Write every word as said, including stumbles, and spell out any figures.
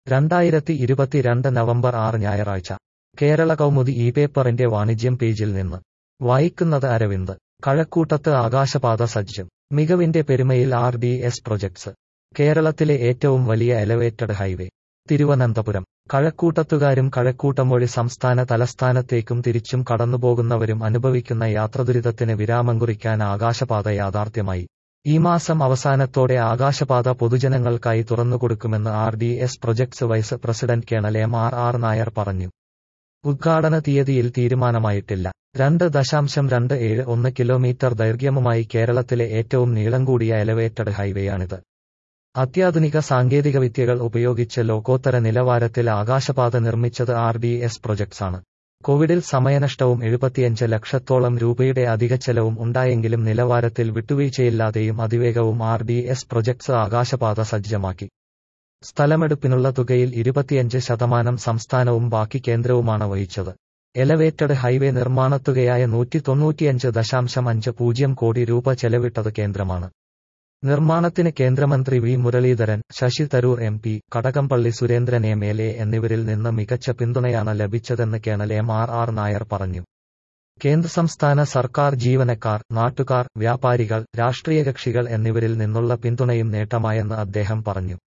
രണ്ടായിരത്തി ഇരുപത്തിരണ്ട് നവംബർ ആറ് ഞായറാഴ്ച കേരള കൗമുദി ഈ പേപ്പറിന്റെ വാണിജ്യം പേജിൽ നിന്ന് വായിക്കുന്നത് അരവിന്ദ്. കഴക്കൂട്ടത്ത് ആകാശപാത സജ്ജം. മികവിന്റെ പെരുമയിൽ ആർ ഡി എസ് പ്രൊജക്ട്സ്. കേരളത്തിലെ ഏറ്റവും വലിയ എലവേറ്റഡ് ഹൈവേ. തിരുവനന്തപുരം. കഴക്കൂട്ടത്തുകാരും കഴക്കൂട്ടം വഴി സംസ്ഥാന തലസ്ഥാനത്തേക്കും തിരിച്ചും കടന്നുപോകുന്നവരും അനുഭവിക്കുന്ന യാത്രാദുരിതത്തിന് വിരാമം കുറിക്കാൻ ആകാശപാത യാഥാർത്ഥ്യമായി. ഈ മാസം അവസാനത്തോടെ ആകാശപാത പൊതുജനങ്ങൾക്കായി തുറന്നുകൊടുക്കുമെന്ന് R D S projects vice president colonel M R R Nair പറഞ്ഞു. ഉദ്ഘാടന തീയതിയിൽ തീരുമാനമായിട്ടില്ല. രണ്ട് ദശാംശം രണ്ട് ഏഴ് ഒന്ന് കിലോമീറ്റർ ദൈർഘ്യവുമായി കേരളത്തിലെ ഏറ്റവും നീളം കൂടിയ എലവേറ്റഡ് ഹൈവേയാണിത്. അത്യാധുനിക സാങ്കേതികവിദ്യകൾ ഉപയോഗിച്ച് ലോകോത്തര നിലവാരത്തിൽ ആകാശപാത നിർമ്മിച്ചത് ആർ ഡി എസ് പ്രൊജക്ട്സാണ്. കോവിഡിൽ സമയനഷ്ടവും എഴുപത്തിയഞ്ച് ലക്ഷത്തോളം രൂപയുടെ അധികച്ചെലവും ഉണ്ടായെങ്കിലും നിലവാരത്തിൽ വിട്ടുവീഴ്ചയില്ലാതെയും അതിവേഗവും ആർ ഡി എസ് പ്രൊജക്ട്സ് ആകാശപാത സജ്ജമാക്കി. സ്ഥലമെടുപ്പിനുള്ള തുകയിൽ ഇരുപത്തിയഞ്ച് ശതമാനം സംസ്ഥാനവും ബാക്കി കേന്ദ്രവുമാണ് വഹിച്ചത്. എലവേറ്റഡ് ഹൈവേ നിർമ്മാണത്തുകയായ നൂറ്റി തൊണ്ണൂറ്റിയഞ്ച് ദശാംശം അഞ്ച് പൂജ്യം കോടി രൂപ ചെലവിട്ടത് കേന്ദ്രമാണ്. നിർമ്മാണത്തിന് കേന്ദ്രമന്ത്രി V Muraleedharan, Shashi Tharoor M P, Kadakampally Surendran M L A എന്നിവരിൽ നിന്ന് മികച്ച പിന്തുണയാണ് ലഭിച്ചതെന്ന് colonel M R R Nair പറഞ്ഞു. കേന്ദ്ര സംസ്ഥാന സർക്കാർ ജീവനക്കാർ, നാട്ടുകാർ, വ്യാപാരികൾ, രാഷ്ട്രീയ കക്ഷികൾ എന്നിവരിൽ നിന്നുള്ള പിന്തുണയും നേട്ടമായെന്ന് അദ്ദേഹം പറഞ്ഞു.